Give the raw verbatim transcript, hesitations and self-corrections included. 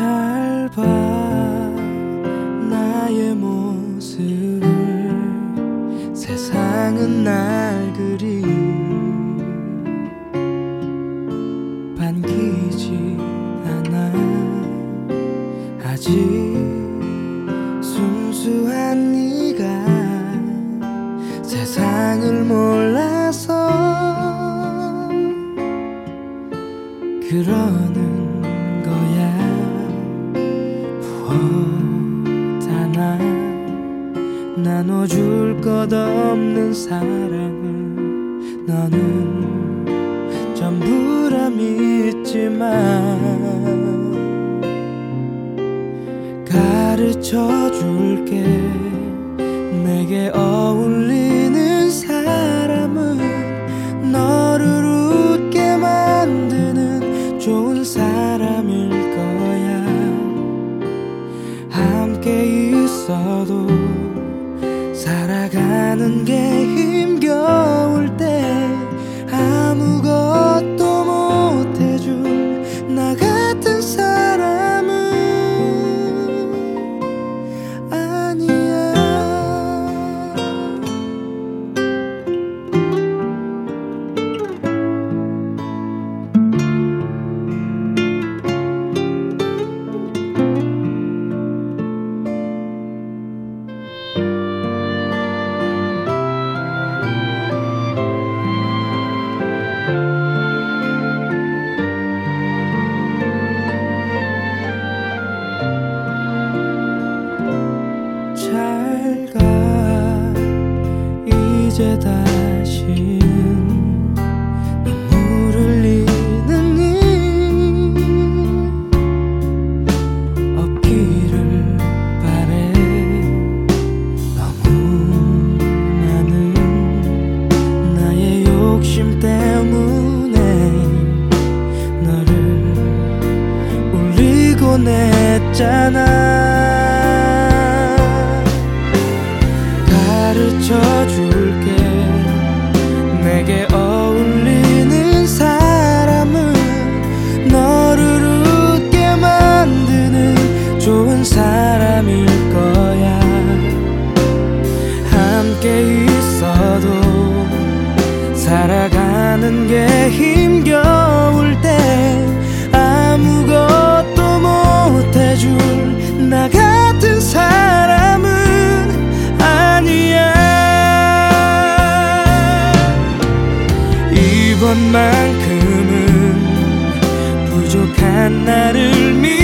잘 봐 나의 모습을 세상은 날 그리 반기지 않아 아직 순수한 네가 세상을 몰라서 그러는 거야. 부었잖아 나눠줄 것 없는 사랑을 너는 전부라 믿지만 가르쳐 줄게. 내게 어울리는 사람은 너를 웃게 만드는 좋은 사람일 거야. 함께 있어도 살아가는 게 힘겨울 때 아무것도 못해줄 나 같은 사람은 아니야. 잘 가 이제 다신 눈물 흘리는 일 없기를 바래. 너무 많은 나의 욕심 때문에 너를 울리곤 했잖아. 가르쳐 줄게. 내게 어울리는 사람은 너를 웃게 만드는 좋은 사람일 거야. 함께 있어도 살아가는 게 힘겨울 때 아무것도 못해줄 나 같은 사람은 아니야. 이번만큼은 부족한 나를 믿